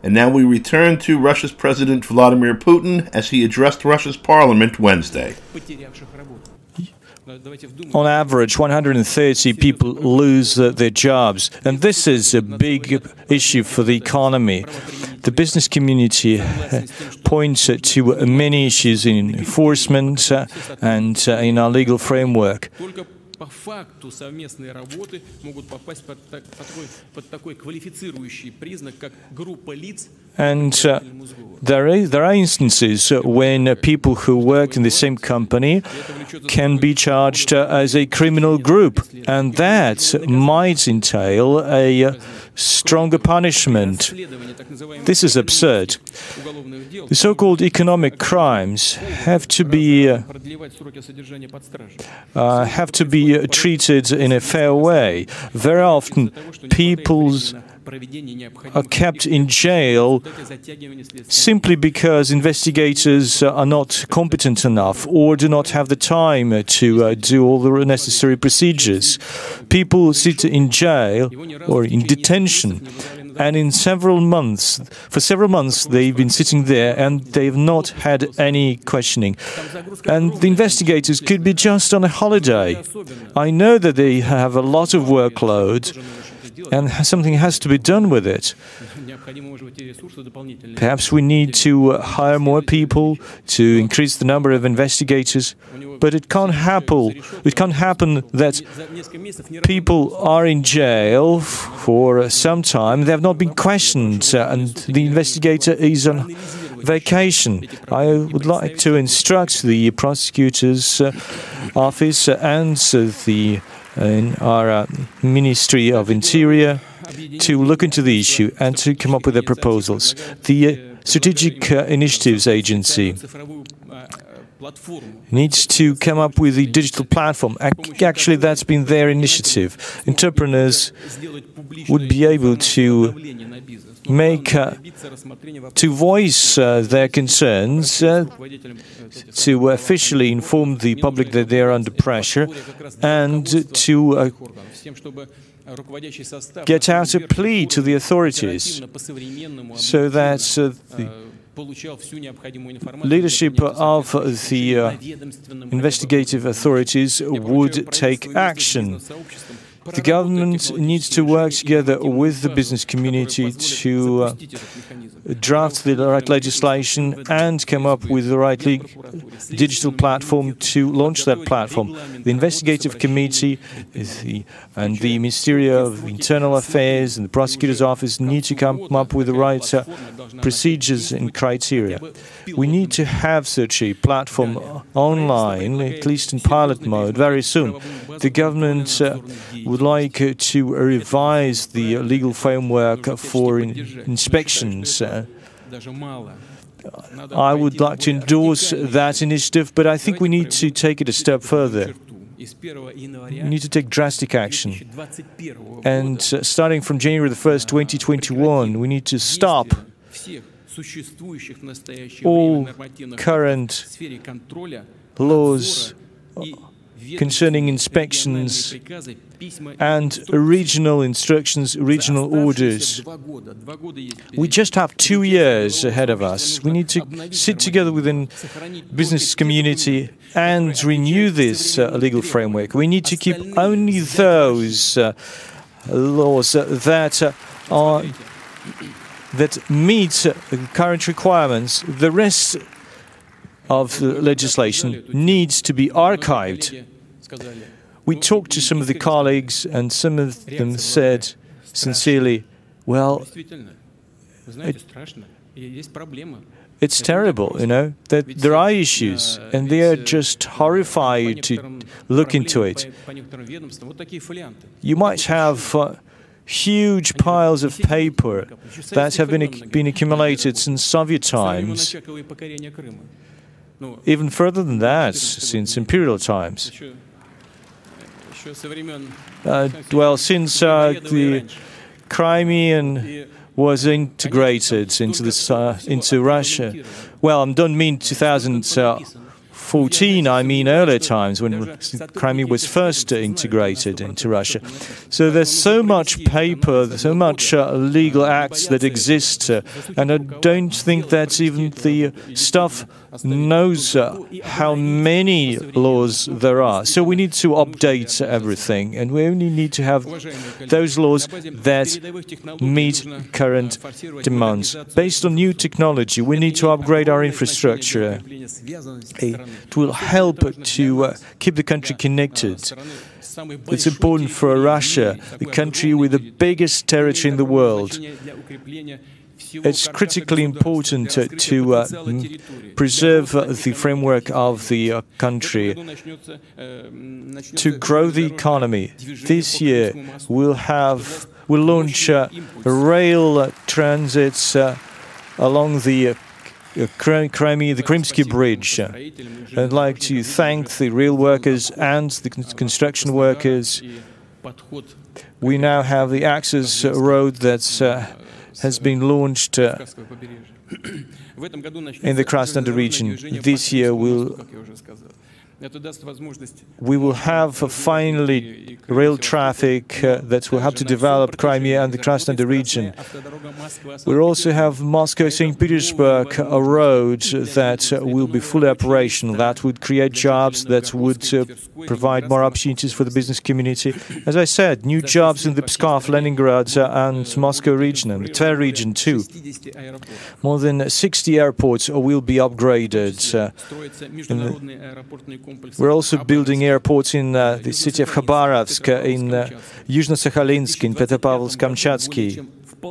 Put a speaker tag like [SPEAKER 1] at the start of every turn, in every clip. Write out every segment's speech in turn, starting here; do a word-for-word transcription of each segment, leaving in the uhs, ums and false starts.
[SPEAKER 1] And now we return to Russia's President Vladimir Putin as he addressed Russia's parliament Wednesday.
[SPEAKER 2] On average, one hundred thirty people lose uh, their jobs, and this is a big issue for the economy. The business community uh, points uh, to uh, many issues in enforcement uh, and uh, in our legal framework.
[SPEAKER 3] По факту совместные работы могут попасть под, так, под, такой, под такой квалифицирующий признак, как группа лиц.
[SPEAKER 2] And uh, there, is, there are instances when uh, people who work in the same company can be charged uh, as a criminal group, and that might entail a uh, stronger punishment. This is absurd. The so-called economic crimes have to be uh, uh, have to be uh, treated in a fair way. Very often, people's are kept in jail simply because investigators are not competent enough or do not have the time to uh, do all the necessary procedures. People sit in jail or in detention, and in several months, for several months, they've been sitting there and they've not had any questioning. And the investigators could be just on a holiday. I know that they have a lot of workload, and something has to be done with it. Perhaps we need to hire more people to increase the number of investigators, but it can't happen. It can't happen that people are in jail for some time. They have not been questioned, and the investigator is on vacation. I would like to instruct the prosecutor's office and the in our uh, Ministry of Interior to look into the issue and to come up with their proposals. The uh, Strategic uh, Initiatives Agency needs to come up with a digital platform. Actually, that's been their initiative. Entrepreneurs would be able to make uh, to voice uh, their concerns, uh, to officially inform the public that they are under pressure, and to uh, get out a plea to the authorities, so that uh, the leadership of the uh, investigative authorities would take action. The government needs to work together with the business community to uh, draft the right legislation and come up with the right digital platform to launch that platform. The investigative committee is the, and the Ministry of Internal Affairs and the prosecutor's office need to come up with the right uh, procedures and criteria. We need to have such a platform online, at least in pilot mode, very soon. The government uh, would like uh, to revise the legal framework for in inspections. Uh, I would like to endorse that initiative, but I think we need to take it a step further. We need to take drastic action. And uh, starting from January the first, twenty twenty-one, we need to stop all current laws concerning inspections and regional instructions, regional orders. We just have two years ahead of us. We need to sit together within business community and renew this uh, legal framework. We need to keep only those uh, laws uh, that uh, are that meet uh, current requirements. The rest of the legislation needs to be archived. We talked to some of the colleagues, and some of them said sincerely, well, it, it's terrible, you know, that there are issues, and they are just horrified to look into it. You might have uh, huge piles of paper that have been, been accumulated since Soviet times, even further than that, since imperial times. Uh, well, since uh, the Crimean was integrated into this uh, into Russia, well, I don't mean two thousand fourteen, I mean earlier times, when Crimea was first integrated into Russia. So there's so much paper, so much uh, legal acts that exist, uh, and I don't think that even the staff knows uh, how many laws there are. So we need to update everything, and we only need to have those laws that meet current demands. Based on new technology, we need to upgrade our infrastructure. It will help to uh, keep the country connected. It's important for Russia, the country with the biggest territory in the world. It's critically important uh, to uh, preserve uh, the framework of the uh, country, to grow the economy. This year we'll have we'll launch uh, rail transits uh, along the uh, Crimea, the Krymsky Bridge. I'd like to thank the rail workers and the construction workers. We now have the access road that's uh, has been launched uh, in the Krasnodar region. This year we'll, we will have uh, finally rail traffic uh, that will have to develop Crimea and the Krasnodar region. We'll also have Moscow-Saint Petersburg, a road that uh, will be fully operational, that would create jobs, that would uh, provide more opportunities for the business community. As I said, new jobs in the Pskov, Leningrad uh, and Moscow region, and the Tver region too. More than sixty airports will be upgraded. Uh, We're also building airports in uh, the city of Khabarovsk, uh, in uh, Yuzhno-Sakhalinsk, in Petropavlovsk-Kamchatsky.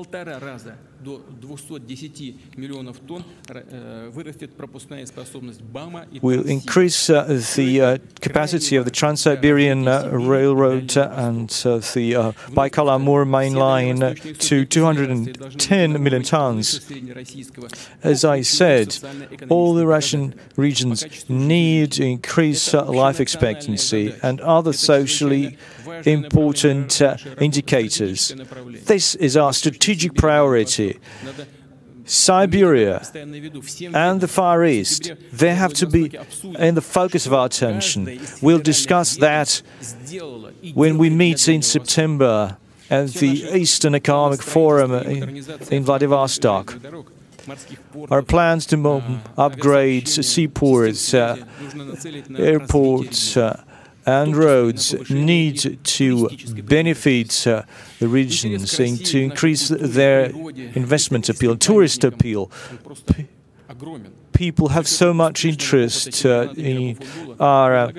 [SPEAKER 2] We'll increase uh, the uh, capacity of the Trans-Siberian uh, Railroad uh, and uh, the uh, Baikal-Amur main line uh, to two hundred ten million tons. As I said, all the Russian regions need to increase uh, life expectancy and other socially important uh, indicators. This is our strategic priority. Siberia and the Far East, they have to be in the focus of our attention. We'll discuss that when we meet in September at the Eastern Economic Forum in, in Vladivostok. Our plans to upgrade seaports, uh, airports, uh, and roads need to benefit uh, the regions and to increase their investment appeal, tourist appeal. P people have so much interest uh, in our uh,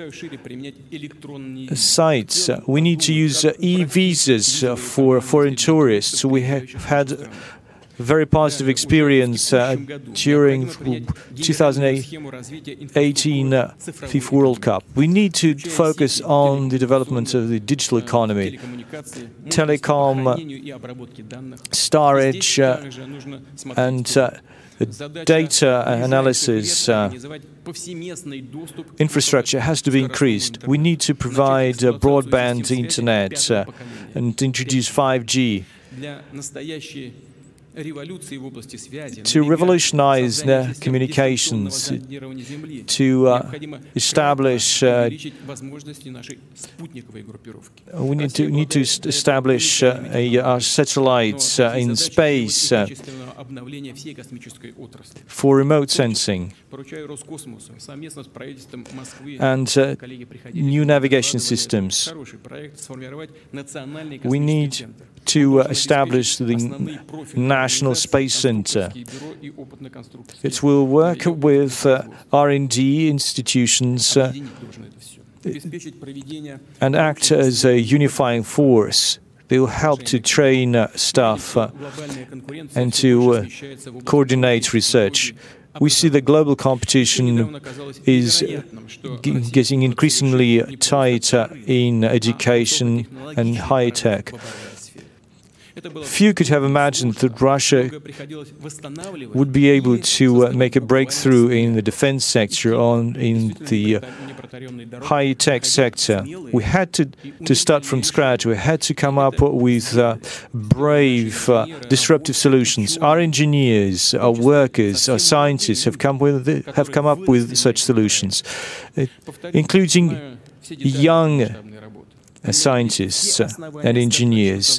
[SPEAKER 2] sites. We need to use uh, e-visas uh, for foreign tourists. We have had very positive experience uh, during two thousand eighteen uh, FIFA World Cup. We need to focus on the development of the digital economy, telecom, uh, storage, uh, and uh, data analysis uh, infrastructure has to be increased. We need to provide uh, broadband internet uh, and introduce five G. To revolutionize uh, communications, to uh, establish, uh, we need to need to establish uh, a, our satellites uh, in space uh, for remote sensing and uh, new navigation systems. We need to uh, establish the National Space Center. It will work with uh, R and D institutions uh, and act as a unifying force. They will help to train uh, staff uh, and to uh, coordinate research. We see the global competition is getting increasingly tight uh, in education and high tech. Few could have imagined that Russia would be able to uh, make a breakthrough in the defense sector, on in the uh, high-tech sector. We had to, to start from scratch. We had to come up with uh, brave, uh, disruptive solutions. Our engineers, our workers, our scientists have come with have come up with such solutions, uh, including young uh, scientists uh, and engineers.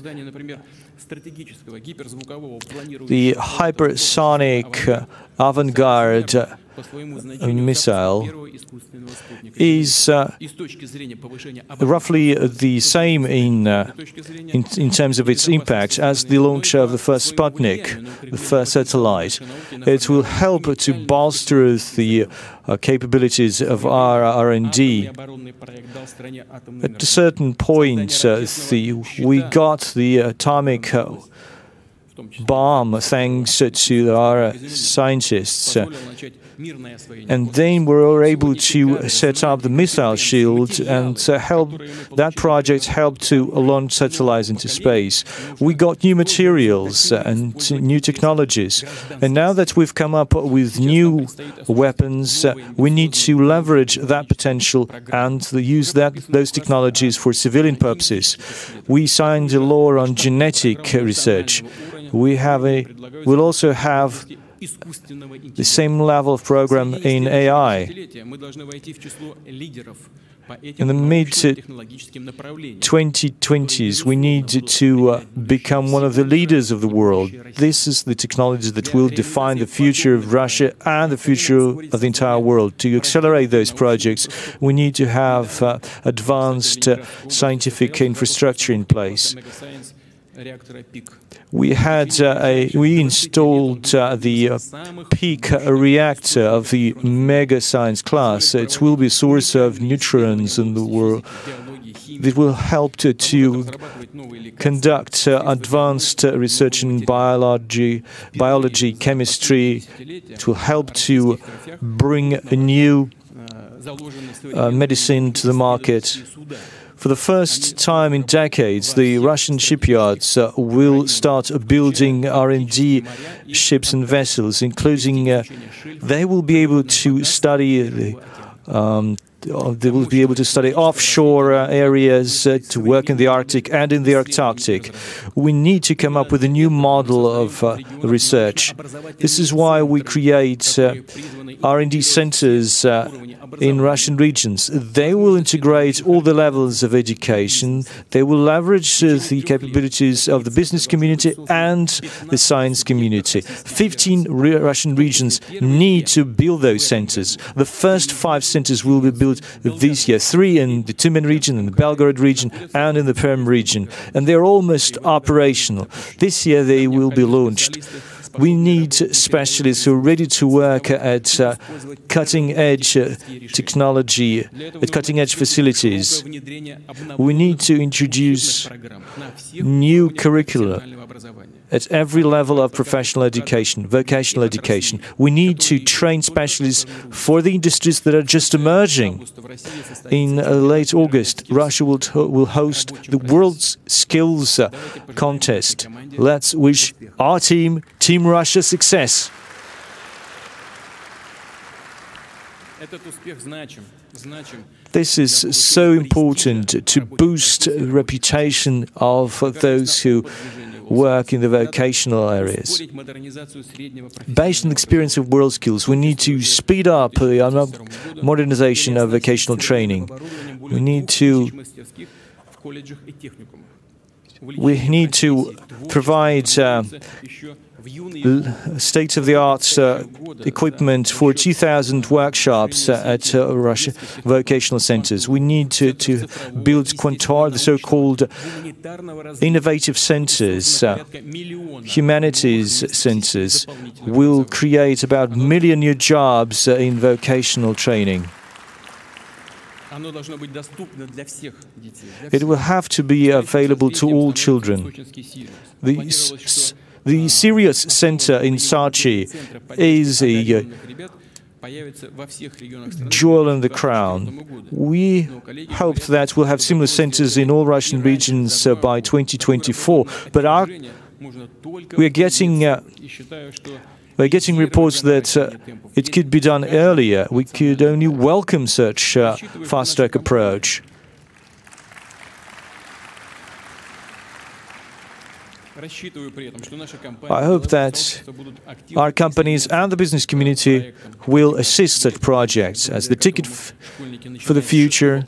[SPEAKER 2] The hypersonic uh, avant-garde uh, missile is uh, roughly the same in, uh, in in terms of its impact as the launch of the first Sputnik, the first satellite. It will help to bolster the uh, capabilities of our R and D. At a certain point, uh, the, we got the atomic uh, bomb thanks to our scientists. Uh, And then we were able to set up the missile shield, and uh, help that project helped to launch satellites into space. We got new materials and new technologies. And now that we've come up with new weapons, uh, we need to leverage that potential and use that those technologies for civilian purposes. We signed a law on genetic research. We have a, we'll also have the same level of program in A I. In the mid twenty twenties, we need to uh, become one of the leaders of the world. This is the technology that will define the future of Russia and the future of the entire world. To accelerate those projects, we need to have uh, advanced uh, scientific infrastructure in place. We had uh, a we installed uh, the uh, peak uh, reactor of the mega science class. It will be a source of neutrons in the world. It will help to, to conduct uh, advanced uh, research in biology, biology, chemistry. It will help to bring a new uh, medicine to the market. For the first time in decades, the Russian shipyards uh, will start building R and D ships and vessels, including uh, they will be able to study the um, they will be able to study offshore uh, areas, uh, to work in the Arctic and in the Antarctic. We need to come up with a new model of uh, research. This is why we create uh, R and D centers uh, in Russian regions. They will integrate all the levels of education. They will leverage uh, the capabilities of the business community and the science community. Fifteen re Russian regions need to build those centers. The first five centers will be built this year, three in the Tyumen region, in the Belgorod region, and in the Perm region. And they're almost operational. This year they will be launched. We need specialists who are ready to work at uh, cutting-edge uh, technology, at cutting-edge facilities. We need to introduce new curricula at every level of professional education, vocational education. We need to train specialists for the industries that are just emerging. In uh, late August, Russia will, will host the World's Skills uh, Contest. Let's wish our team, Team Russia, success. This is so important to boost the reputation of those who work in the vocational areas. Based on the experience of WorldSkills, we need to speed up the modernization of vocational training. We need to we need to provide uh, state-of-the-art uh, equipment for two thousand workshops uh, at uh, Russia vocational centers. We need to, to build Quantar, the so-called innovative centers, uh, humanities centers. Will create about a million new jobs uh, in vocational training. It will have to be available to all children. The, the Sirius Center in Sochi is a jewel in the crown. We hope that we'll have similar centers in all Russian regions uh, by twenty twenty-four, but our, we're getting uh, we're getting reports that uh, it could be done earlier. We could only welcome such a fast-track approach. I hope that our companies and the business community will assist such projects as the ticket f for the future.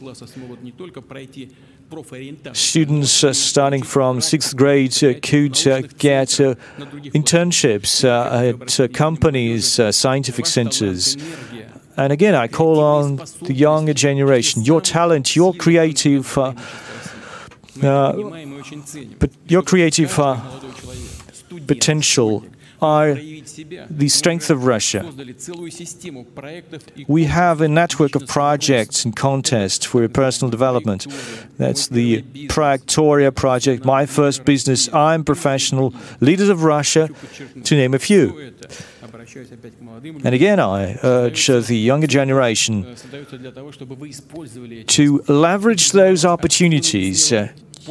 [SPEAKER 2] Students uh, starting from sixth grade uh, could uh, get uh, internships uh, at uh, companies, uh, scientific centers. And again, I call on the younger generation. Your talent, your creative uh, Uh, but your creative uh, potential are the strength of Russia. We have a network of projects and contests for personal development. That's the Trajectoria project, My First Business, I'm Professional, Leaders of Russia, to name a few. And again, I urge uh, the younger generation to leverage those opportunities. Uh,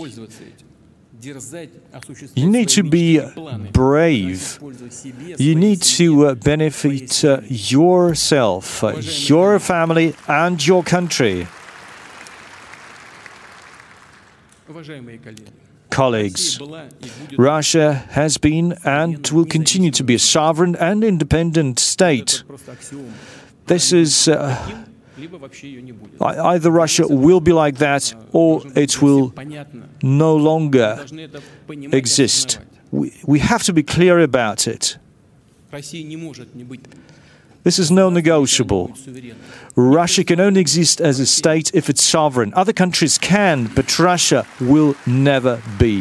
[SPEAKER 2] You need to be brave. You need to uh, benefit uh, yourself, uh, your family, and your country. Colleagues, Russia has been and will continue to be a sovereign and independent state. This is uh, either Russia will be like that or it will no longer exist. We, we have to be clear about it. This is non-negotiable. Russia can only exist as a state if it's sovereign. Other countries can, but Russia will never be.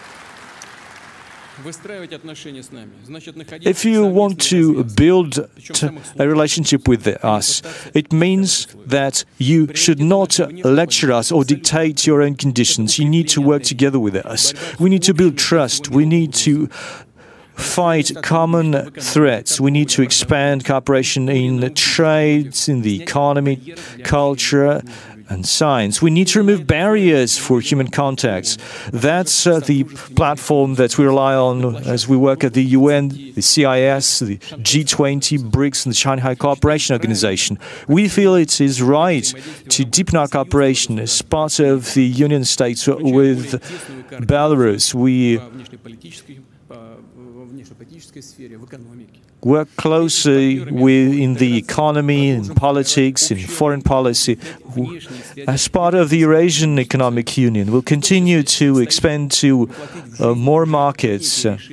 [SPEAKER 2] If you want to build a relationship with us, it means that you should not lecture us or dictate your own conditions. You need to work together with us. We need to build trust. We need to fight common threats. We need to expand cooperation in trades, in the economy, culture, and science. We need to remove barriers for human contacts. That's uh, the platform that we rely on as we work at the U N, the C I S, the G twenty, BRICS, and the Shanghai Cooperation Organization. We feel it is right to deepen our cooperation as part of the Union States with Belarus. We work closely with, in the economy, in politics, in foreign policy. As part of the Eurasian Economic Union, we'll continue to expand to uh, more markets.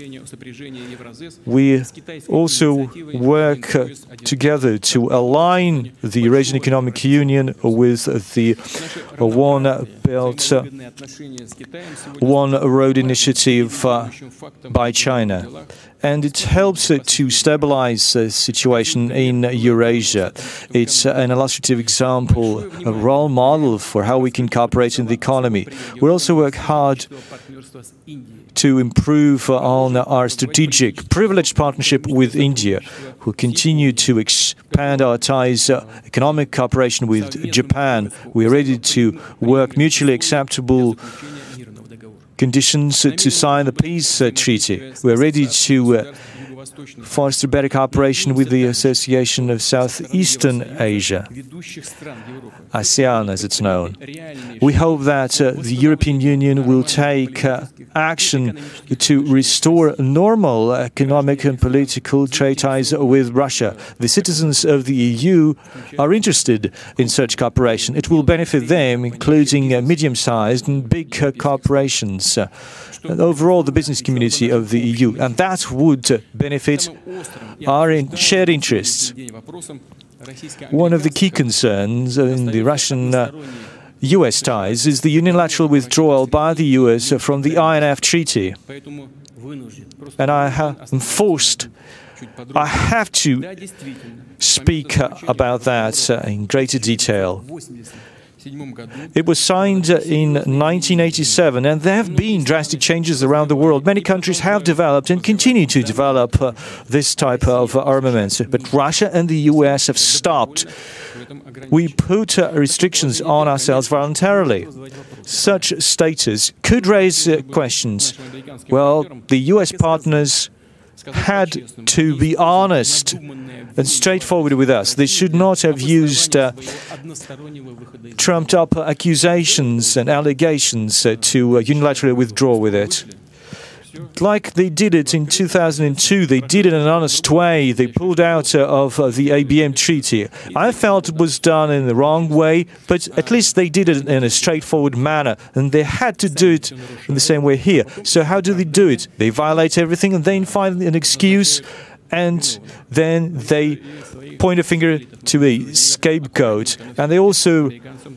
[SPEAKER 2] We also work uh, together to align the Eurasian Economic Union with the uh, One Belt, uh, One Road initiative uh, by China. And it helps uh, to stabilize the situation in Eurasia. It's uh, an illustrative example, a role model for how we can cooperate in the economy. We also work hard to improve uh, on our strategic, privileged partnership with India. We'll continue to expand our ties, uh, economic cooperation with Japan. We're ready to work mutually acceptable conditions uh, to sign the peace uh, treaty. We're ready to uh, foster better cooperation with the Association of Southeastern Asia, ASEAN as it's known. We hope that uh, the European Union will take uh, action to restore normal economic and political trade ties with Russia. The citizens of the E U are interested in such cooperation. It will benefit them, including uh, medium-sized and big uh, corporations. Uh, and overall, the business community of the E U, and that would uh, benefit our in shared interests. One of the key concerns in the Russian uh, U S ties is the unilateral withdrawal by the U S from the I N F treaty. And I am forced, I have to speak uh, about that uh, in greater detail. It was signed in nineteen eighty-seven, and there have been drastic changes around the world. Many countries have developed and continue to develop uh, this type of armaments, but Russia and the U S have stopped. We put uh, restrictions on ourselves voluntarily. Such status could raise uh, questions. Well, the U S partners had to be honest and straightforward with us. They should not have used uh, trumped-up accusations and allegations uh, to uh, unilaterally withdraw with it. Like they did it in two thousand two, they did it in an honest way. They pulled out uh, of uh, the A B M Treaty. I felt it was done in the wrong way, but at least they did it in a straightforward manner, and they had to do it in the same way here. So how do they do it? They violate everything and then find an excuse, and then they point a finger to a scapegoat, and they also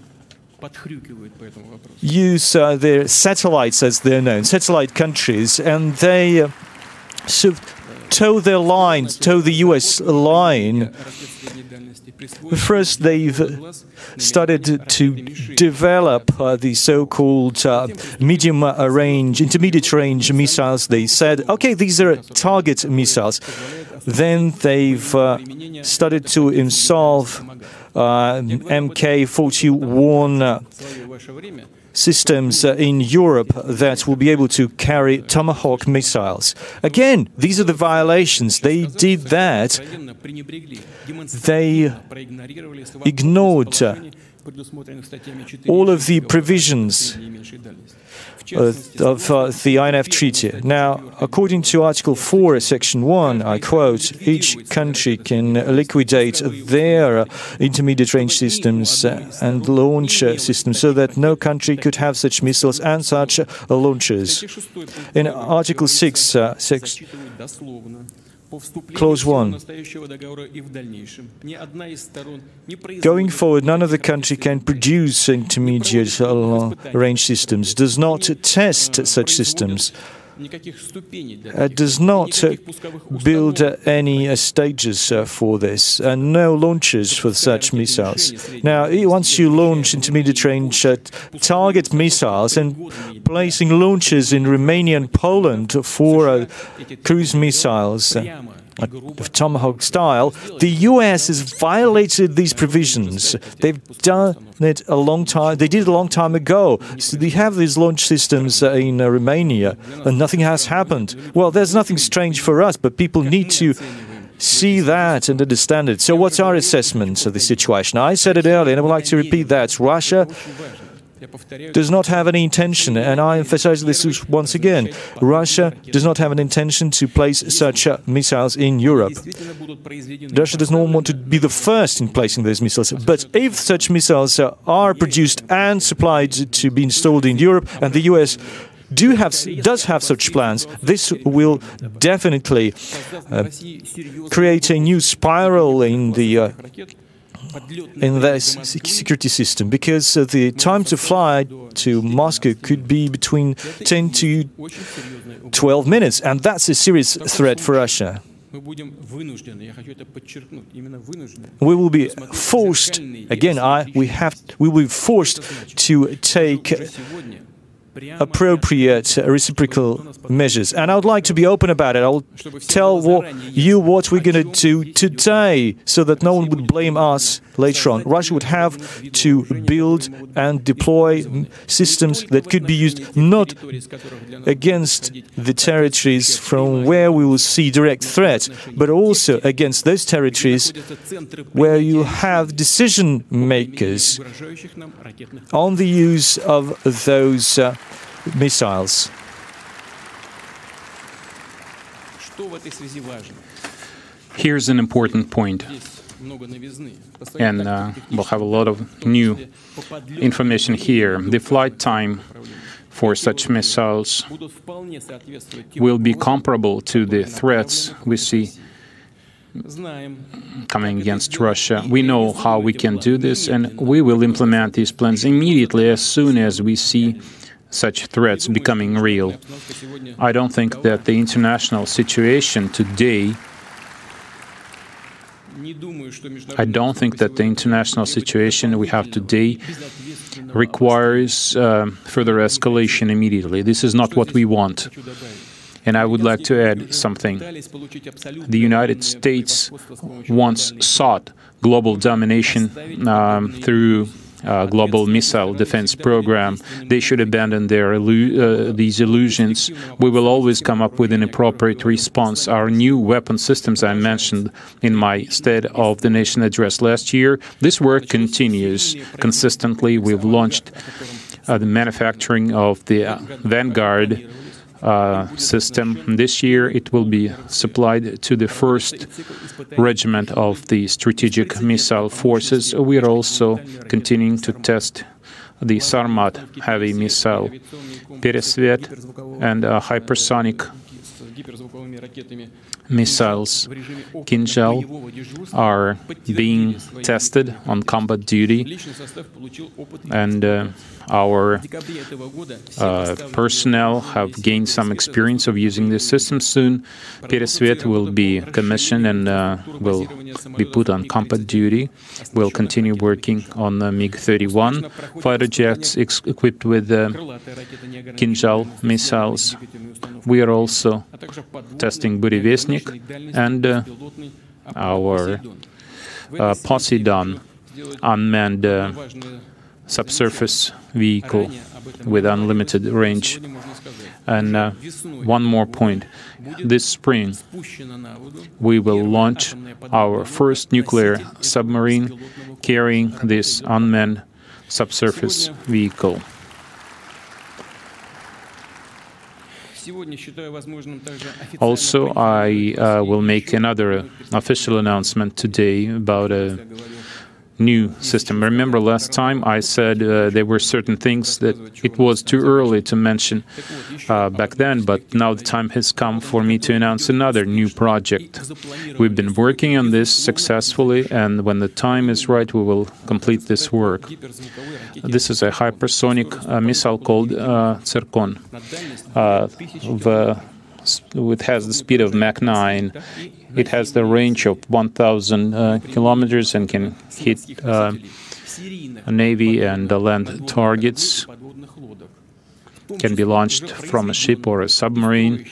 [SPEAKER 2] use uh, their satellites, as they're known, satellite countries, and they uh, sort of toe their line, toe the U S line. First, they've started to develop uh, the so-called uh, medium-range, intermediate-range missiles. They said, okay, these are target missiles. Then they've uh, started to install uh, M K forty-one uh, systems uh, in Europe that will be able to carry Tomahawk missiles. Again, these are the violations. They did that. They ignored uh, all of the provisions uh, of uh, the I N F Treaty. Now, according to Article four, Section one, I quote, each country can liquidate their intermediate-range systems uh, and launch uh, systems so that no country could have such missiles and such uh, launchers. In Article six, uh, six Clause one. Going forward, none of the country can produce intermediate uh, range systems, does not test such systems, uh, does not uh, build uh, any uh, stages uh, for this, and no launches for such missiles. Now, once you launch intermediate range uh, target missiles and placing launches in Romania and Poland for uh, cruise missiles, uh, of Tomahawk style, the U S has violated these provisions. They've done it a long time. They did it a long time ago. So they have these launch systems uh, in uh, Romania, and nothing has happened. Well, there's nothing strange for us, but people need to see that and understand it. So what's our assessment of the situation? I said it earlier, and I would like to repeat that. Russia does not have any intention, and I emphasize this once again, Russia does not have an intention to place such uh, missiles in Europe. Russia does not want to be the first in placing those missiles, but if such missiles uh, are produced and supplied to be installed in Europe, and the U S do have, does have such plans, this will definitely uh, create a new spiral in the uh, in their security system, because uh, the time to fly to Moscow could be between ten to twelve minutes, and that's a serious threat for Russia. We will be forced, again, I, we have, we will be forced to take appropriate reciprocal measures. And I would like to be open about it. I'll tell what, you what we're going to do today so that no one would blame us later on. Russia would have to build and deploy systems that could be used not against the territories from where we will see direct threat, but also against those territories where you have decision makers on the use of those uh, missiles.
[SPEAKER 4] Here's an important point, and uh, we'll have a lot of new information here. The flight time for such missiles will be comparable to the threats we see coming against Russia. We know how we can do this, and we will implement these plans immediately as soon as we see such threats becoming real. I don't think that the international situation today I don't think that the international situation we have today requires uh, further escalation immediately. This is not what we want. And I would like to add something. The United States once sought global domination um, through Uh, global missile defense program. They should abandon their illu- uh, these illusions. We will always come up with an appropriate response. Our new weapon systems I mentioned in my State of the Nation address last year, this work continues consistently. We've launched uh, the manufacturing of the uh, Vanguard Uh, system. This year it will be supplied to the first regiment of the strategic missile forces. We are also continuing to test the Sarmat heavy missile, Peresvet, and uh, hypersonic missiles, Kinjal, are being tested on combat duty, and uh, our uh, personnel have gained some experience of using this system. Soon, Peresvet will be commissioned and uh, will be put on combat duty. We'll continue working on the MiG thirty-one fighter jets ex equipped with uh, Kinjal missiles. We are also testing Burevestnik and uh, our uh, Poseidon unmanned uh, subsurface vehicle with unlimited range. And uh, one more point. This spring, we will launch our first nuclear submarine carrying this unmanned subsurface vehicle. Also, I uh, will make another official announcement today about a new system. Remember last time I said uh, there were certain things that it was too early to mention uh, back then, but now the time has come for me to announce another new project. We've been working on this successfully, and when the time is right, we will complete this work. This is a hypersonic uh, missile called uh, Tsirkon. Uh, the, it has the speed of Mach nine. It has the range of one thousand uh, kilometers and can hit uh, Navy and uh, land targets. Can be launched from a ship or a submarine.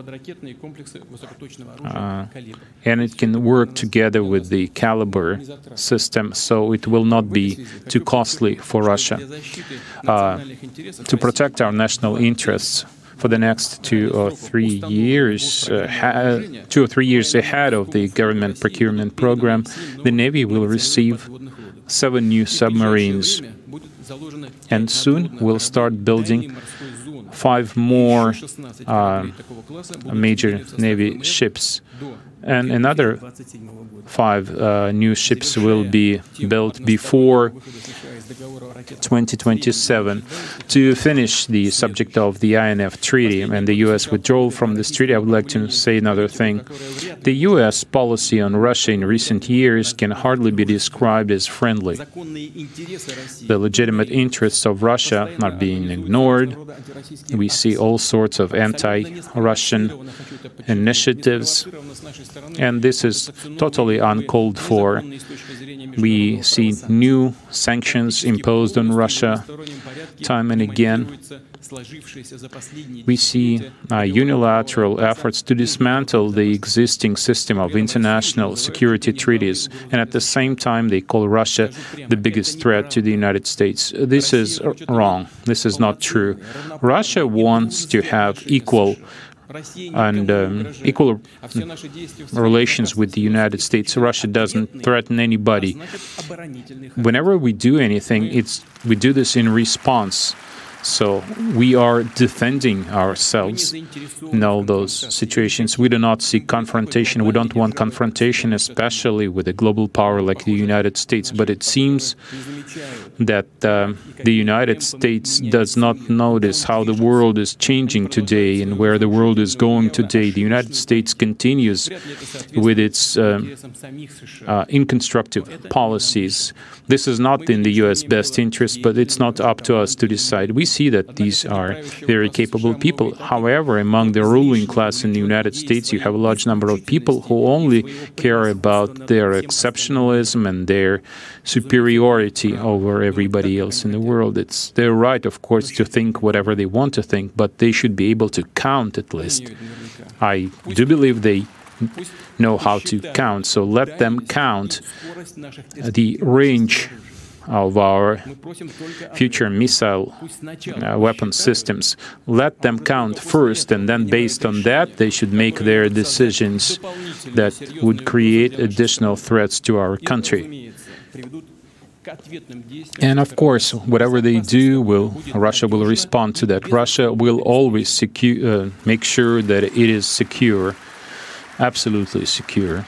[SPEAKER 4] Uh, and it can work together with the Caliber system, so it will not be too costly for Russia. Uh, to protect our national interests, for the next two or three years, uh, ha two or three years ahead of the government procurement program, the Navy will receive seven new submarines, and soon we'll start building five more uh, major Navy ships, and another five uh, new ships will be built before twenty twenty-seven. To finish the subject of the I N F Treaty and the U S withdrawal from this treaty, I would like to say another thing. The U S policy on Russia in recent years can hardly be described as friendly. The legitimate interests of Russia are being ignored. We see all sorts of anti-Russian initiatives, and this is totally uncalled for. We see new sanctions imposed on Russia time and again. We see uh, unilateral efforts to dismantle the existing system of international security treaties, and at the same time they call Russia the biggest threat to the United States. This is wrong. This is not true. Russia wants to have equal and um, equal relations with the United States. Russia doesn't threaten anybody. Whenever we do anything, it's we do this in response. So we are defending ourselves in all those situations. We do not seek confrontation. We don't want confrontation, especially with a global power like the United States. But it seems that uh, the United States does not notice how the world is changing today and where the world is going today. The United States continues with its uh, uh, inconstructive policies. This is not in the U S best interest, but it's not up to us to decide. We see that these are very capable people. However, among the ruling class in the United States, you have a large number of people who only care about their exceptionalism and their superiority over everybody else in the world. It's their right, of course, to think whatever they want to think, but they should be able to count at least. I do believe they know how to count, so let them count the range of our future missile uh, weapon systems. Let them count first, and then based on that, they should make their decisions that would create additional threats to our country. And of course, whatever they do, will Russia will respond to that. Russia will always secu- uh, make sure that it is secure, absolutely secure.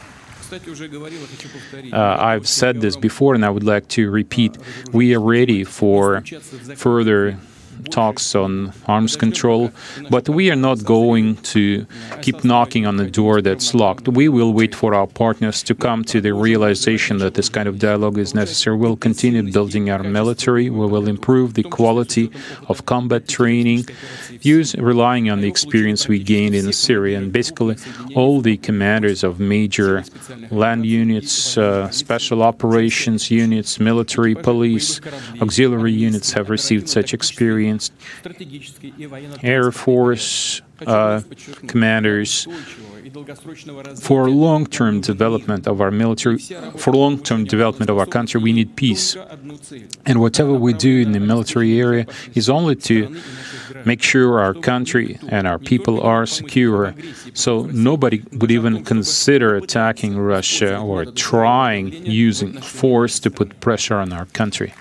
[SPEAKER 4] Uh, I've said this before, and I would like to repeat. We are ready for further talks on arms control, but we are not going to keep knocking on the door that's locked. We will wait for our partners to come to the realization that this kind of dialogue is necessary. We'll continue building our military. We will improve the quality of combat training, use relying on the experience we gained in Syria. And basically, all the commanders of major land units, uh, special operations units, military, police, auxiliary units have received such experience. Air Force uh, commanders. For long-term development of our military, for long-term development of our country, we need peace. And whatever we do in the military area is only to make sure our country and our people are secure. So nobody would even consider attacking Russia or trying using force to put pressure on our country.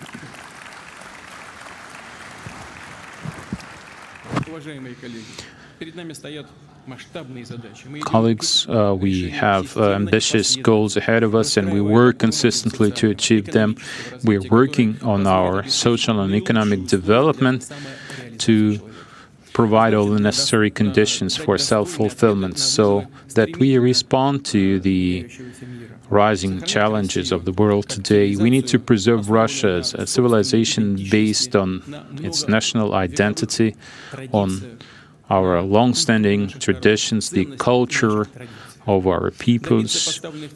[SPEAKER 4] Colleagues, uh, we have uh, ambitious goals ahead of us, and we work consistently to achieve them. We're working on our social and economic development to provide all the necessary conditions for self-fulfillment so that we respond to the rising challenges of the world today. We need to preserve Russia as a civilization based on its national identity, on our long-standing traditions, the culture of our peoples,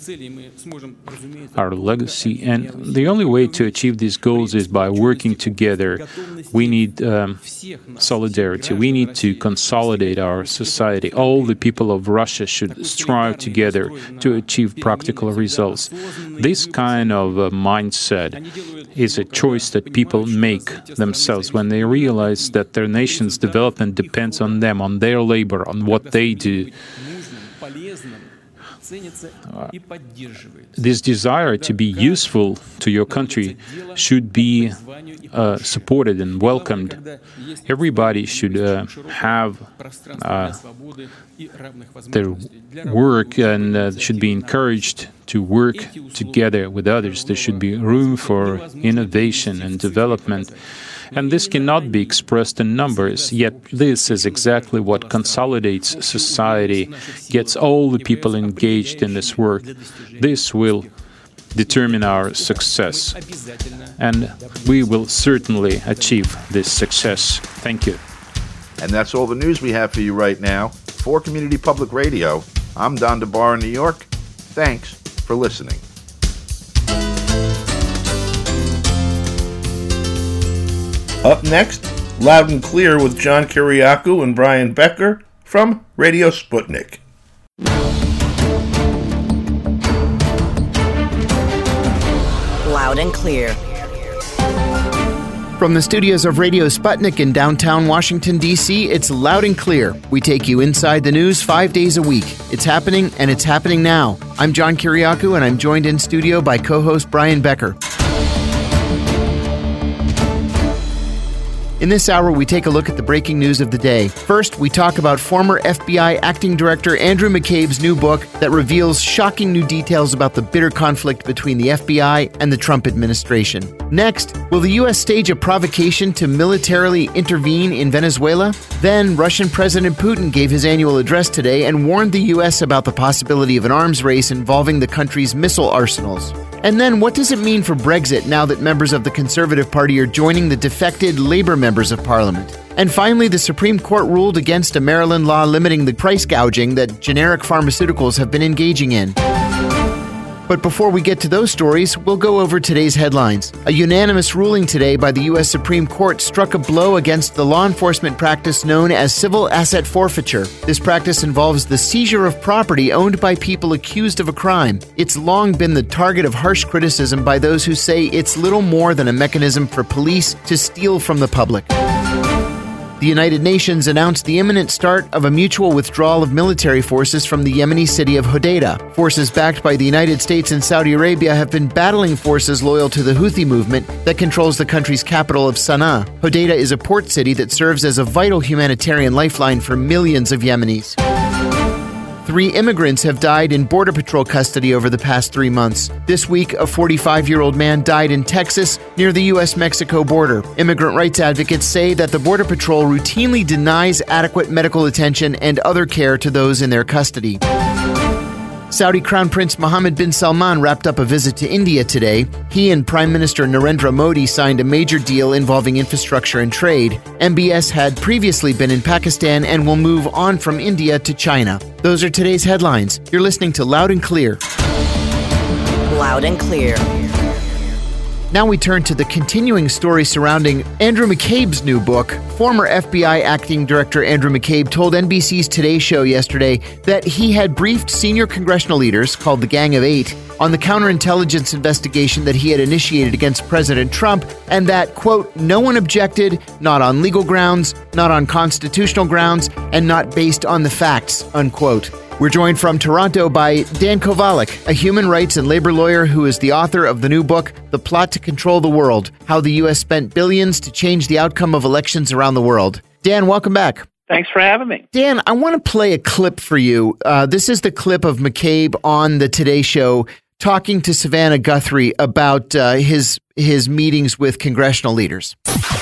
[SPEAKER 4] our legacy. And the only way to achieve these goals is by working together. We need um, solidarity. We need to consolidate our society. All the people of Russia should strive together to achieve practical results. This kind of uh, mindset is a choice that people make themselves when they realize that their nation's development depends on them, on their labor, on what they do. Uh, this desire to be useful to your country should be uh, supported and welcomed. Everybody should uh, have uh, their work and uh, should be encouraged to work together with others. There should be room for innovation and development. And this cannot be expressed in numbers, yet this is exactly what consolidates society, gets all the people engaged in this work. This will determine our success, and we will certainly achieve this success. Thank you.
[SPEAKER 1] And that's all the news we have for you right now. For Community Public Radio, I'm Don DeBar in New York. Thanks for listening. Up next, Loud and Clear with John Kiriakou and Brian Becker from Radio Sputnik.
[SPEAKER 5] Loud and Clear.
[SPEAKER 6] From the studios of Radio Sputnik in downtown Washington, D C, it's Loud and Clear. We take you inside the news five days a week. It's happening, and it's happening now. I'm John Kiriakou, and I'm joined in studio by co-host Brian Becker. In this hour, we take a look at the breaking news of the day. First, we talk about former F B I Acting Director Andrew McCabe's new book that reveals shocking new details about the bitter conflict between the F B I and the Trump administration. Next, will the U S stage a provocation to militarily intervene in Venezuela? Then, Russian President Putin gave his annual address today and warned the U S about the possibility of an arms race involving the country's missile arsenals. And then what does it mean for Brexit now that members of the Conservative Party are joining the defected Labour members of Parliament? And finally, the Supreme Court ruled against a Maryland law limiting the price gouging that generic pharmaceuticals have been engaging in. But before we get to those stories, we'll go over today's headlines. A unanimous ruling today by the U S Supreme Court struck a blow against the law enforcement practice known as civil asset forfeiture. This practice involves the seizure of property owned by people accused of a crime. It's long been the target of harsh criticism by those who say it's little more than a mechanism for police to steal from the public. The United Nations announced the imminent start of a mutual withdrawal of military forces from the Yemeni city of Hodeidah. Forces backed by the United States and Saudi Arabia have been battling forces loyal to the Houthi movement that controls the country's capital of Sana'a. Hodeidah is a port city that serves as a vital humanitarian lifeline for millions of Yemenis. Three immigrants have died in Border Patrol custody over the past three months. This week, a forty-five-year-old man died in Texas near the U S Mexico border. Immigrant rights advocates say that the Border Patrol routinely denies adequate medical attention and other care to those in their custody. Saudi Crown Prince Mohammed bin Salman wrapped up a visit to India today. He and Prime Minister Narendra Modi signed a major deal involving infrastructure and trade. M B S had previously been in Pakistan and will move on from India to China. Those are today's headlines. You're listening to Loud and Clear.
[SPEAKER 5] Loud and Clear.
[SPEAKER 6] Now we turn to the continuing story surrounding Andrew McCabe's new book. Former F B I Acting Director Andrew McCabe told N B C's Today Show yesterday that he had briefed senior congressional leaders, called the Gang of Eight, on the counterintelligence investigation that he had initiated against President Trump, and that, quote, no one objected, not on legal grounds, not on constitutional grounds, and not based on the facts, unquote. We're joined from Toronto by Dan Kovalik, a human rights and labor lawyer who is the author of the new book, The Plot to Control the World, How the U S Spent Billions to Change the Outcome of Elections Around the World. Dan, welcome back.
[SPEAKER 7] Thanks for having me.
[SPEAKER 6] Dan, I want to play a clip for you. Uh, this is the clip of McCabe on the Today Show talking to Savannah Guthrie about uh, his his meetings with congressional leaders.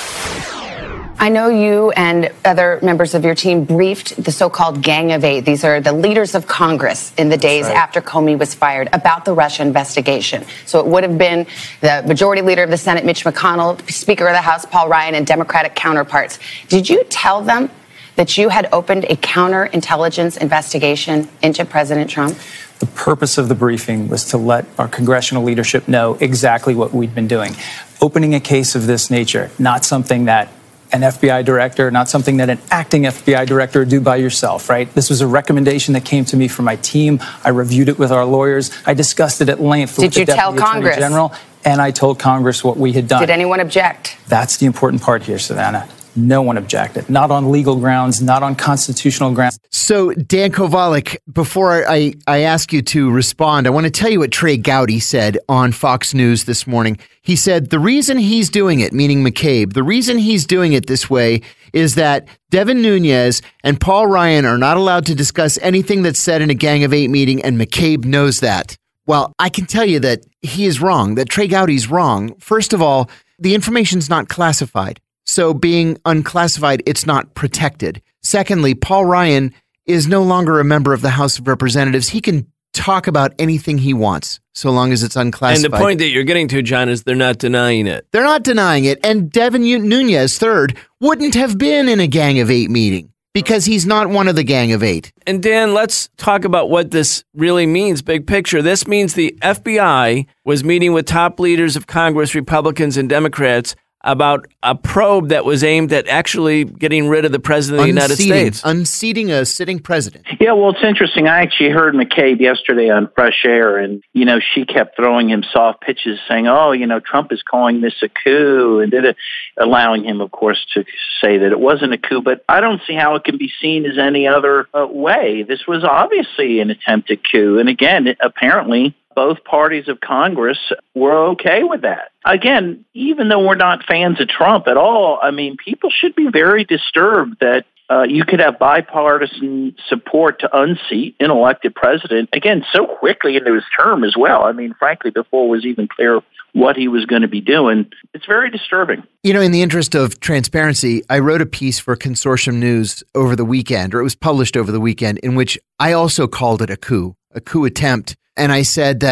[SPEAKER 8] I know you and other members of your team briefed the so-called Gang of Eight. These are the leaders of Congress in the days right. after Comey was fired about the Russia investigation. So it would have been the Majority Leader of the Senate, Mitch McConnell, Speaker of the House, Paul Ryan, and Democratic counterparts. Did you tell them that you had opened a counterintelligence investigation into President Trump?
[SPEAKER 9] The purpose of the briefing was to let our congressional leadership know exactly what we'd been doing. Opening a case of this nature, not something that an F B I director, not something that an acting F B I director would do by yourself, right? This was a recommendation that came to me from my team. I reviewed it with our lawyers. I discussed it at length with the Deputy Attorney General, and I told Congress what we had done.
[SPEAKER 8] Did anyone object?
[SPEAKER 9] That's the important part here, Savannah. No one objected, not on legal grounds, not on constitutional grounds.
[SPEAKER 6] So, Dan Kovalik, before I, I ask you to respond, I want to tell you what Trey Gowdy said on Fox News this morning. He said the reason he's doing it, meaning McCabe, the reason he's doing it this way is that Devin Nunes and Paul Ryan are not allowed to discuss anything that's said in a Gang of Eight meeting, and McCabe knows that. Well, I can tell you that he is wrong, that Trey Gowdy's wrong. First of all, the information's not classified. So being unclassified, it's not protected. Secondly, Paul Ryan is no longer a member of the House of Representatives. He can talk about anything he wants, so long as it's unclassified.
[SPEAKER 10] And the point that you're getting to, John, is they're not denying it.
[SPEAKER 6] They're not denying it. And Devin Nunes, third, wouldn't have been in a Gang of Eight meeting because he's not one of the Gang of Eight.
[SPEAKER 10] And Dan, let's talk about what this really means, big picture. This means the F B I was meeting with top leaders of Congress, Republicans and Democrats, about a probe that was aimed at actually getting rid of the president of the United States.
[SPEAKER 6] Unseating a sitting president.
[SPEAKER 7] Yeah, well, it's interesting. I actually heard McCabe yesterday on Fresh Air, and, you know, she kept throwing him soft pitches saying, oh, you know, Trump is calling this a coup, and did it, allowing him, of course, to say that it wasn't a coup. But I don't see how it can be seen as any other uh, way. This was obviously an attempted coup. And again, it, apparently, both parties of Congress were okay with that. Again, even though we're not fans of Trump at all, I mean, people should be very disturbed that uh, you could have bipartisan support to unseat an elected president, again, so quickly into his term as well. I mean, frankly, before it was even clear what he was going to be doing. It's very disturbing.
[SPEAKER 6] You know, in the interest of transparency, I wrote a piece for Consortium News over the weekend, or it was published over the weekend, in which I also called it a coup, a coup attempt. And I said that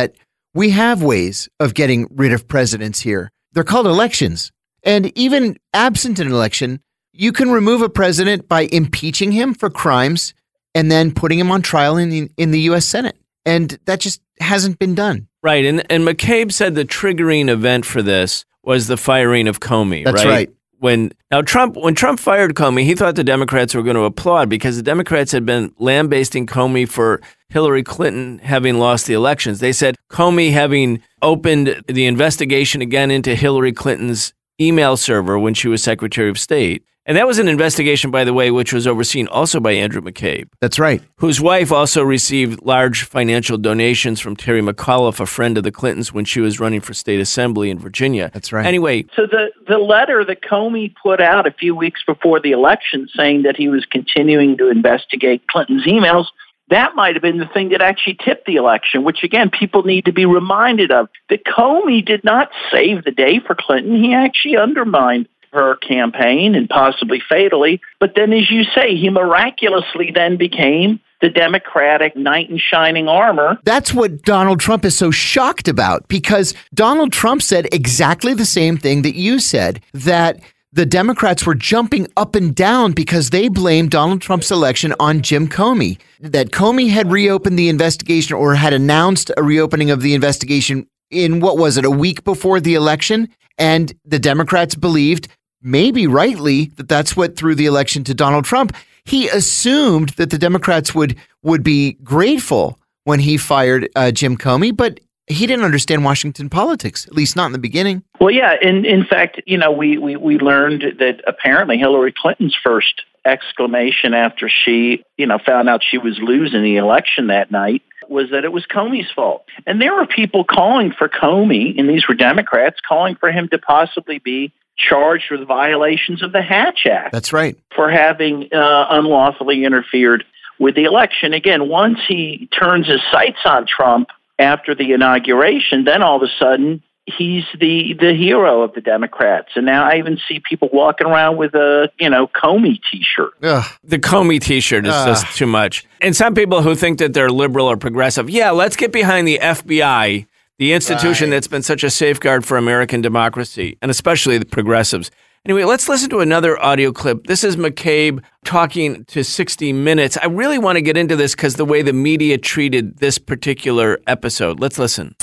[SPEAKER 6] We have ways of getting rid of presidents here. They're called elections. And even absent an election, you can remove a president by impeaching him for crimes and then putting him on trial in the, in the U S Senate. And that just hasn't been done.
[SPEAKER 10] Right. And and McCabe said the triggering event for this was the firing of Comey.
[SPEAKER 6] That's
[SPEAKER 10] right.
[SPEAKER 6] right.
[SPEAKER 10] When now Trump when Trump fired Comey, he thought the Democrats were going to applaud because the Democrats had been lambasting Comey for Hillary Clinton having lost the elections. They said Comey having opened the investigation again into Hillary Clinton's email server when she was Secretary of State. And that was an investigation, by the way, which was overseen also by Andrew McCabe.
[SPEAKER 6] That's right.
[SPEAKER 10] Whose wife also received large financial donations from Terry McAuliffe, a friend of the Clintons, when she was running for state assembly in Virginia.
[SPEAKER 6] That's right.
[SPEAKER 10] Anyway.
[SPEAKER 7] So the, the letter that Comey put out a few weeks before the election saying that he was continuing to investigate Clinton's emails, that might have been the thing that actually tipped the election, which, again, people need to be reminded of. That Comey did not save the day for Clinton. He actually undermined her campaign and possibly fatally. But then, as you say, he miraculously then became the Democratic knight in shining armor.
[SPEAKER 6] That's what Donald Trump is so shocked about, because Donald Trump said exactly the same thing that you said, that the Democrats were jumping up and down because they blamed Donald Trump's election on Jim Comey, that Comey had reopened the investigation or had announced a reopening of the investigation in, what was it, a week before the election? And the Democrats believed, maybe rightly, that that's what threw the election to Donald Trump. He assumed that the Democrats would would be grateful when he fired uh, Jim Comey, but he didn't understand Washington politics, at least not in the beginning.
[SPEAKER 7] Well, yeah. In, in fact, you know, we, we, we learned that apparently Hillary Clinton's first exclamation after she, you know, found out she was losing the election that night was that it was Comey's fault. And there were people calling for Comey, and these were Democrats, calling for him to possibly be charged with violations of the Hatch Act.
[SPEAKER 6] That's right.
[SPEAKER 7] For having uh, unlawfully interfered with the election. Again, once he turns his sights on Trump after the inauguration, then all of a sudden he's the, the hero of the Democrats. And now I even see people walking around with a, you know, Comey T-shirt.
[SPEAKER 6] Ugh.
[SPEAKER 10] The Comey T-shirt is
[SPEAKER 6] Ugh.
[SPEAKER 10] just too much. And some people who think that they're liberal or progressive, yeah, let's get behind the F B I, the institution
[SPEAKER 6] right.
[SPEAKER 10] that's been such a safeguard for American democracy, and especially the progressives. Anyway, let's listen to another audio clip. This is McCabe talking to sixty minutes. I really want to get into this because the way the media treated this particular episode. Let's listen.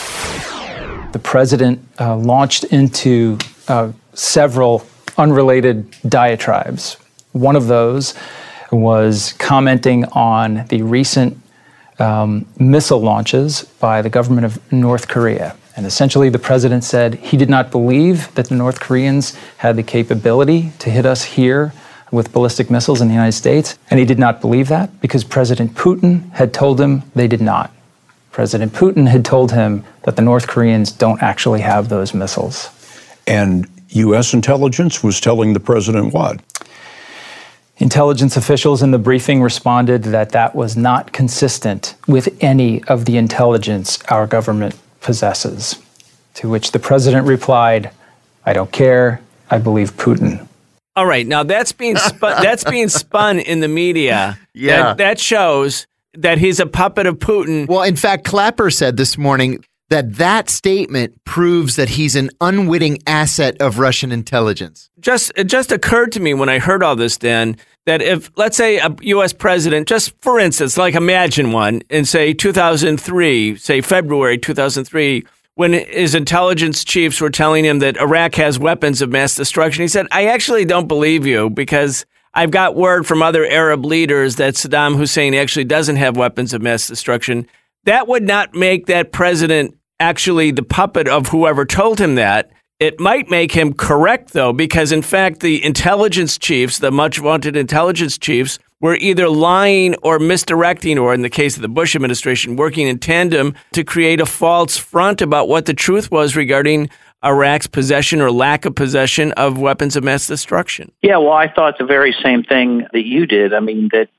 [SPEAKER 9] The president uh, launched into uh, several unrelated diatribes. One of those was commenting on the recent um, missile launches by the government of North Korea. And essentially, the president said he did not believe that the North Koreans had the capability to hit us here with ballistic missiles in the United States. And he did not believe that because President Putin had told him they did not. President Putin had told him that the North Koreans don't actually have those missiles.
[SPEAKER 11] And U S intelligence was telling the president what?
[SPEAKER 9] Intelligence officials in the briefing responded that that was not consistent with any of the intelligence our government possesses. To which the president replied, I don't care, I believe Putin.
[SPEAKER 10] All right, now that's being spun, that's being spun in the media.
[SPEAKER 6] Yeah.
[SPEAKER 10] That, that shows that he's a puppet of Putin.
[SPEAKER 6] Well, in fact, Clapper said this morning that that statement proves that he's an unwitting asset of Russian intelligence.
[SPEAKER 10] Just it just occurred to me when I heard all this, Dan, that if, let's say, a U S president, just for instance, like imagine one, in, say, two thousand three, say February two thousand three, when his intelligence chiefs were telling him that Iraq has weapons of mass destruction, he said, I actually don't believe you because I've got word from other Arab leaders that Saddam Hussein actually doesn't have weapons of mass destruction. That would not make that president actually the puppet of whoever told him that. It might make him correct, though, because, in fact, the intelligence chiefs, the much-wanted intelligence chiefs, were either lying or misdirecting, or in the case of the Bush administration, working in tandem to create a false front about what the truth was regarding Iraq's possession or lack of possession of weapons of mass destruction.
[SPEAKER 7] Yeah, well, I thought the very same thing that you did. I mean, that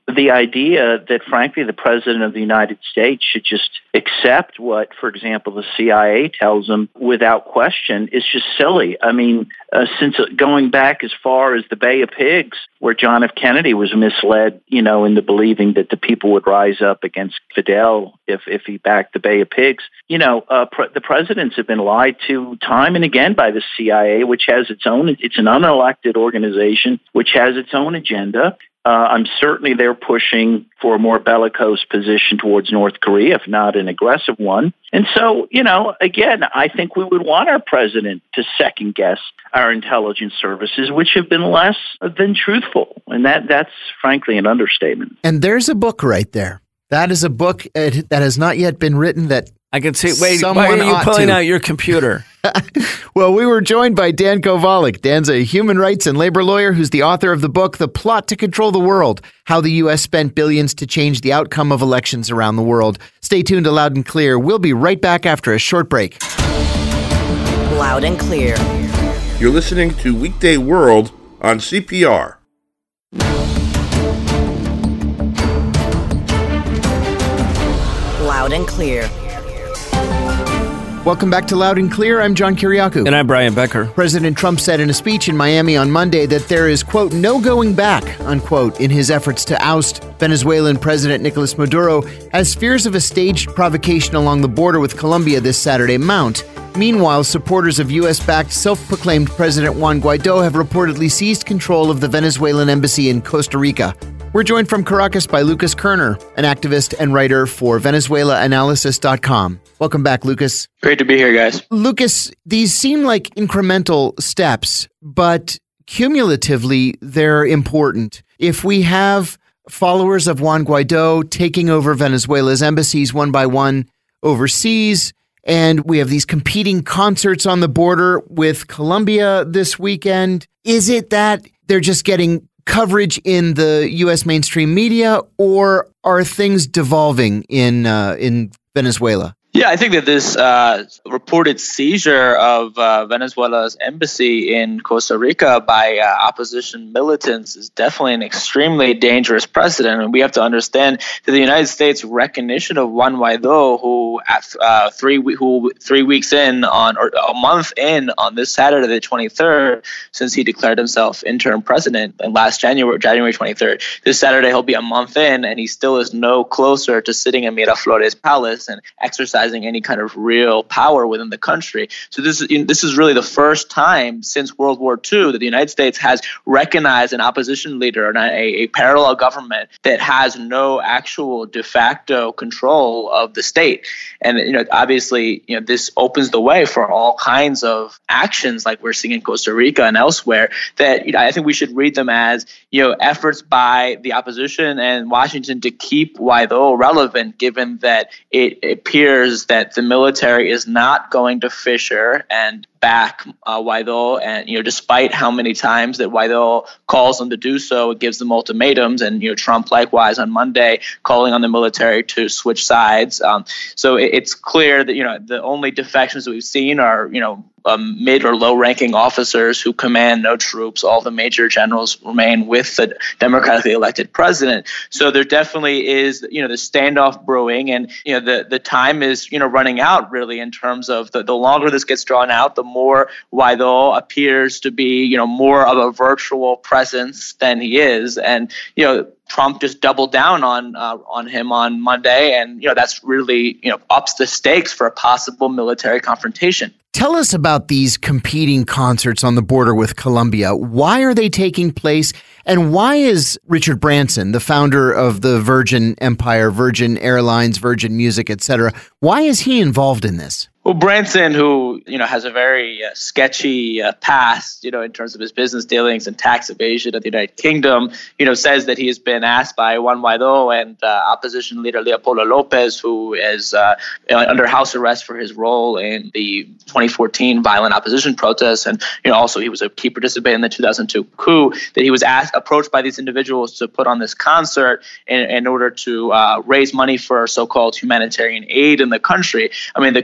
[SPEAKER 7] the idea that, frankly, the President of the United States should just accept what, for example, the C I A tells him without question is just silly. I mean, uh, since going back as far as the Bay of Pigs, where John F. Kennedy was misled, you know, into believing that the people would rise up against Fidel if, if he backed the Bay of Pigs. You know, uh, pre- the presidents have been lied to time and again by the C I A, which has its own, it's an unelected organization, which has its own agenda. Uh, I'm certainly they're pushing for a more bellicose position towards North Korea, if not an aggressive one. And so, you know, again, I think we would want our president to second guess our intelligence services, which have been less than truthful. And that that's frankly an understatement.
[SPEAKER 6] And there's a book right there. That is a book uh, that has not yet been written that
[SPEAKER 10] I can see. Wait, why are you pulling to. out your computer?
[SPEAKER 6] Well, we were joined by Dan Kovalik. Dan's a human rights and labor lawyer who's the author of the book, The Plot to Control the World, How the U S Spent Billions to Change the Outcome of Elections Around the World. Stay tuned to Loud and Clear. We'll be right back after a short break.
[SPEAKER 5] Loud and Clear.
[SPEAKER 1] You're listening to Weekday World on C P R.
[SPEAKER 5] Loud and Clear.
[SPEAKER 6] Welcome back to Loud and Clear. I'm John Kiriakou.
[SPEAKER 10] And I'm Brian Becker.
[SPEAKER 6] President Trump said in a speech in Miami on Monday that there is, quote, no going back, unquote, in his efforts to oust Venezuelan President Nicolas Maduro as fears of a staged provocation along the border with Colombia this Saturday mount. Meanwhile, supporters of U S-backed self-proclaimed President Juan Guaido have reportedly seized control of the Venezuelan embassy in Costa Rica. We're joined from Caracas by Lucas Kerner, an activist and writer for Venezuela Analysis dot com. Welcome back, Lucas.
[SPEAKER 12] Great to be here, guys.
[SPEAKER 6] Lucas, these seem like incremental steps, but cumulatively, they're important. If we have followers of Juan Guaido taking over Venezuela's embassies one by one overseas, and we have these competing concerts on the border with Colombia this weekend, is it that they're just getting coverage in the U S mainstream media, or are things devolving in uh, in Venezuela?
[SPEAKER 12] Yeah, I think that this uh, reported seizure of uh, Venezuela's embassy in Costa Rica by uh, opposition militants is definitely an extremely dangerous precedent. And we have to understand that the United States' recognition of Juan Guaido, who at uh, three who three weeks in on or a month in on this Saturday, the twenty-third, since he declared himself interim president, and last January, January twenty-third, this Saturday he'll be a month in, and he still is no closer to sitting in Miraflores Palace and exercising any kind of real power within the country. So this is this is really the first time since World War Two that the United States has recognized an opposition leader and a, a parallel government that has no actual de facto control of the state. And you know, obviously, you know, this opens the way for all kinds of actions like we're seeing in Costa Rica and elsewhere. That you know, I think we should read them as you know efforts by the opposition and Washington to keep Guaido relevant, given that it appears that the military is not going to fissure and back uh, Guaido, and you know, despite how many times that Guaido calls them to do so, it gives them ultimatums, and you know, Trump likewise on Monday calling on the military to switch sides. Um, so it, it's clear that you know the only defections that we've seen are you know. Um, mid or low-ranking officers who command no troops. All the major generals remain with the democratically elected president. So there definitely is, you know, the standoff brewing, and you know, the the time is, you know, running out really in terms of the, the longer this gets drawn out, the more Guaido appears to be, you know, more of a virtual presence than he is, and you know. Trump just doubled down on uh, on him on Monday, and you know that's really you know ups the stakes for a possible military confrontation.
[SPEAKER 6] Tell us about these competing concerts on the border with Colombia. Why are they taking place, and why is Richard Branson, the founder of the Virgin Empire, Virgin Airlines, Virgin Music, et cetera, why is he involved in this?
[SPEAKER 12] Well, Branson, who you know has a very uh, sketchy uh, past, you know, in terms of his business dealings and tax evasion of the United Kingdom, you know, says that he has been asked by Juan Guaido and uh, opposition leader Leopoldo Lopez, who is uh, under house arrest for his role in the twenty fourteen violent opposition protests, and you know, also he was a key participant in the two thousand two coup. That he was asked, approached by these individuals to put on this concert in, in order to uh, raise money for so-called humanitarian aid in the country. I mean, the concern. And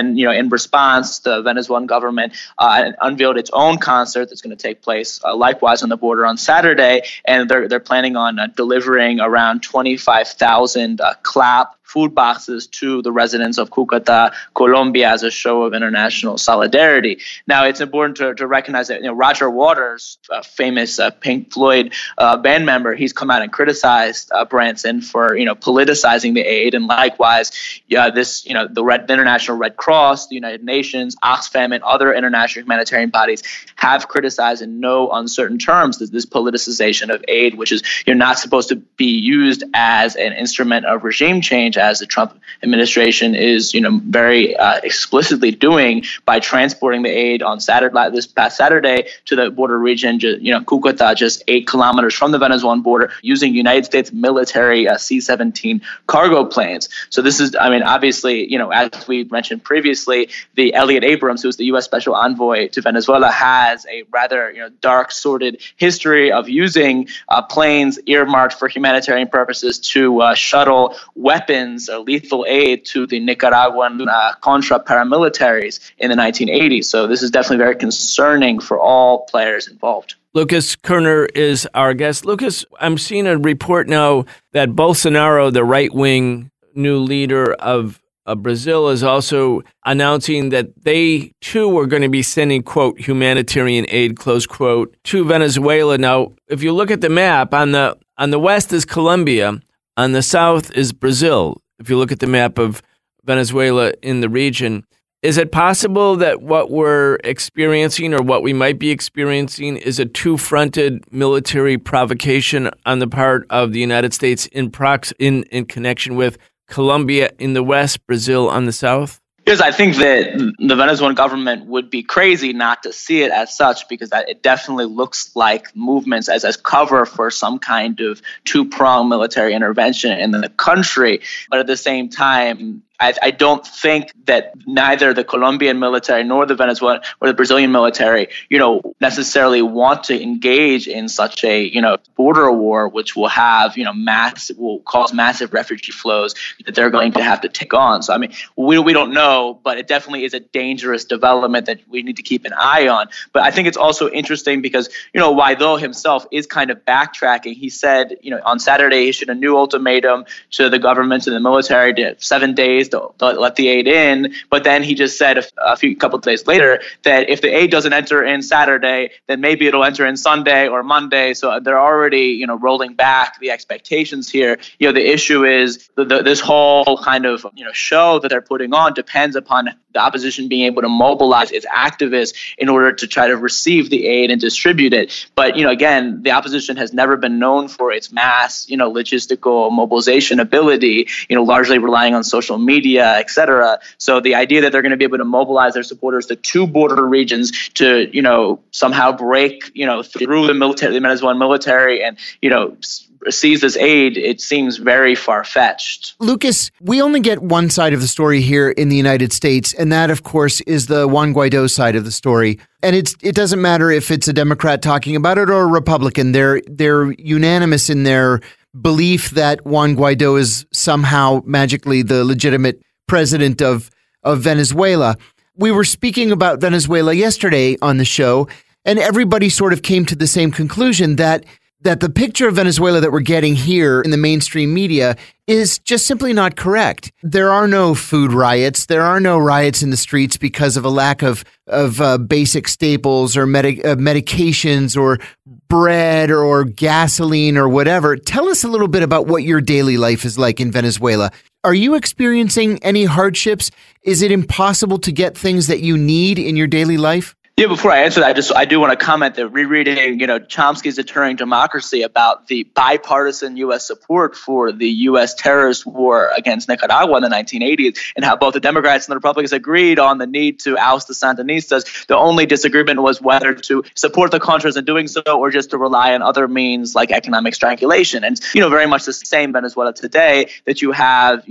[SPEAKER 12] then, you know, in response, the Venezuelan government uh, unveiled its own concert that's going to take place uh, likewise on the border on Saturday, and they're they're planning on uh, delivering around twenty-five thousand uh, clap food boxes to the residents of Cucuta, Colombia, as a show of international solidarity. Now, it's important to, to recognize that, you know, Roger Waters, a famous uh, Pink Floyd uh, band member, he's come out and criticized uh, Branson for, you know, politicizing the aid, and likewise, yeah, this, you know, the, Red, the International Red Cross, the United Nations, Oxfam, and other international humanitarian bodies have criticized in no uncertain terms this, this politicization of aid, which is, you're not supposed to be used as an instrument of regime change, as the Trump administration is, you know, very uh, explicitly doing by transporting the aid on Saturday, this past Saturday, to the border region, you know, Cucuta, just eight kilometers from the Venezuelan border, using United States military uh, C seventeen cargo planes. So this is, I mean, obviously, you know, as we mentioned previously, the Elliot Abrams, who's the U S Special Envoy to Venezuela, has a rather, you know, dark, sordid history of using uh, planes earmarked for humanitarian purposes to uh, shuttle weapons or lethal aid to the Nicaraguan uh, Contra paramilitaries in the nineteen eighties. So this is definitely very concerning for all players involved.
[SPEAKER 10] Lucas Kerner is our guest. Lucas, I'm seeing a report now that Bolsonaro, the right-wing new leader of, of Brazil, is also announcing that they, too, are going to be sending, quote, humanitarian aid, close quote, to Venezuela. Now, if you look at the map, on the on the west is Colombia, on the south is Brazil. If you look at the map of Venezuela in the region, is it possible that what we're experiencing, or what we might be experiencing, is a two-fronted military provocation on the part of the United States in prox in, in connection with Colombia in the west, Brazil on the south?
[SPEAKER 12] Because I think that the Venezuelan government would be crazy not to see it as such, because that it definitely looks like movements as, as cover for some kind of two-pronged military intervention in the country. But at the same time, I, I don't think that neither the Colombian military nor the Venezuelan or the Brazilian military, you know, necessarily want to engage in such a, you know, border war, which will have, you know, mass will cause massive refugee flows that they're going to have to take on. So, I mean, we we don't know, but it definitely is a dangerous development that we need to keep an eye on. But I think it's also interesting because, you know, Guaidó himself is kind of backtracking. He said, you know, on Saturday he issued a new ultimatum to the government and the military to seven days to, to let the aid in. But then he just said a, a few couple of days later that if the aid doesn't enter in Saturday, then maybe it'll enter in Sunday or Monday. So they're already, you know, rolling back the expectations here. You know, the issue is the, the, this whole kind of, you know, show that they're putting on depends upon the opposition being able to mobilize its activists in order to try to receive the aid and distribute it. But, you know, again, the opposition has never been known for its mass, you know, logistical mobilization ability, you know, largely relying on social media, et cetera. So the idea that they're going to be able to mobilize their supporters to two border regions to, you know, somehow break, you know, through the military, the Venezuelan military and, you know, seize this aid, it seems very far-fetched.
[SPEAKER 6] Lucas, we only get one side of the story here in the United States, and that, of course, is the Juan Guaidó side of the story. And it's it doesn't matter if it's a Democrat talking about it or a Republican. They're they're unanimous in their belief that Juan Guaidó is somehow magically the legitimate president of, of Venezuela. We were speaking about Venezuela yesterday on the show, and everybody sort of came to the same conclusion that that the picture of Venezuela that we're getting here in the mainstream media is just simply not correct. There are no food riots. There are no riots in the streets because of a lack of of uh, basic staples or medi- uh, medications or bread or, or gasoline or whatever. Tell us a little bit about what your daily life is like in Venezuela. Are you experiencing any hardships? Is it impossible to get things that you need in your daily life?
[SPEAKER 12] Yeah, before I answer that, I just I do want to comment that rereading, you know, Chomsky's Deterring Democracy about the bipartisan U S support for the U S terrorist war against Nicaragua in the nineteen eighties, and how both the Democrats and the Republicans agreed on the need to oust the Sandinistas. The only disagreement was whether to support the Contras in doing so or just to rely on other means like economic strangulation. And, you know, very much the same Venezuela today, that you have, you know,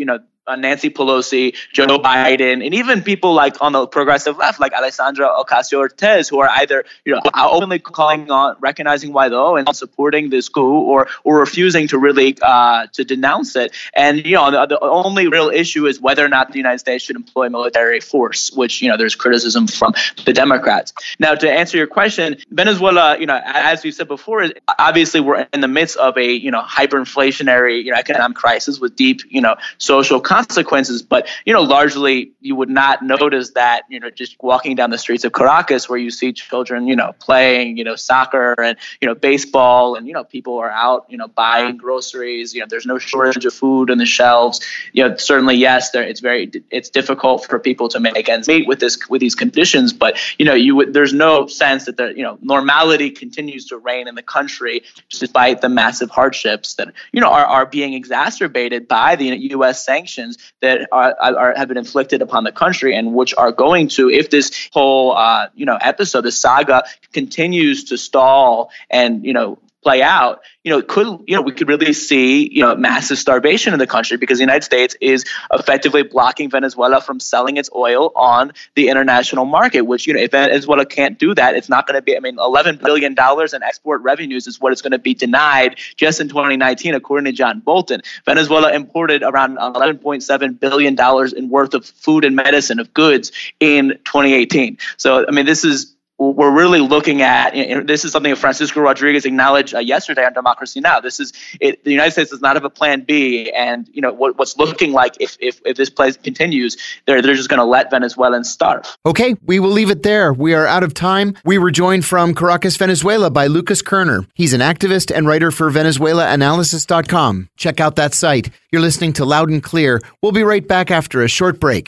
[SPEAKER 12] uh, Nancy Pelosi, Joe Biden, and even people like on the progressive left, like Alexandra Ocasio-Cortez, who are either, you know, openly calling on, recognizing Guaido and supporting this coup, or or refusing to really uh, to denounce it. And you know, the, the only real issue is whether or not the United States should employ military force, which, you know, there's criticism from the Democrats. Now, to answer your question, Venezuela, you know, as we said before, obviously we're in the midst of a, you know, hyperinflationary, you know, economic crisis with deep, you know, social consequences. But, you know, largely you would not notice that, you know, just walking down the streets of Caracas, where you see children, you know, playing, you know, soccer and, you know, baseball, and, you know, people are out, you know, buying groceries. You know, there's no shortage of food on the shelves. You know, certainly, yes, there, it's very, it's difficult for people to make ends meet with this, with these conditions. But, you know, you would, there's no sense that the, you know, normality continues to reign in the country, despite the massive hardships that, you know, are, are being exacerbated by the U S sanctions that are, are have been inflicted upon the country, and which are going to, if this whole, uh, you know, episode, the saga continues to stall and, you know, play out, you know, it could, you know, we could really see, you know, massive starvation in the country, because the United States is effectively blocking Venezuela from selling its oil on the international market, which, you know, if Venezuela can't do that, it's not going to be, I mean, eleven billion dollars in export revenues is what it's going to be denied just in twenty nineteen, according to John Bolton. Venezuela imported around eleven point seven billion dollars in worth of food and medicine, of goods, in twenty eighteen. So, I mean, this is, we're really looking at, you know, this is something that Francisco Rodriguez acknowledged uh, yesterday on Democracy Now! This is it, the United States does not have a plan B, and, you know, what, what's looking like if if, if this place continues, they're they're just going to let Venezuelans starve.
[SPEAKER 6] Okay, we will leave it there. We are out of time. We were joined from Caracas, Venezuela, by Lucas Kerner. He's an activist and writer for Venezuela Analysis dot com. Check out that site. You're listening to Loud and Clear. We'll be right back after a short break.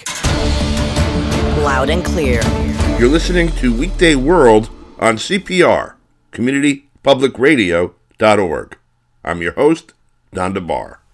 [SPEAKER 5] Loud and Clear.
[SPEAKER 1] You're listening to Weekday World on C P R, community public radio dot org. I'm your host, Don DeBar.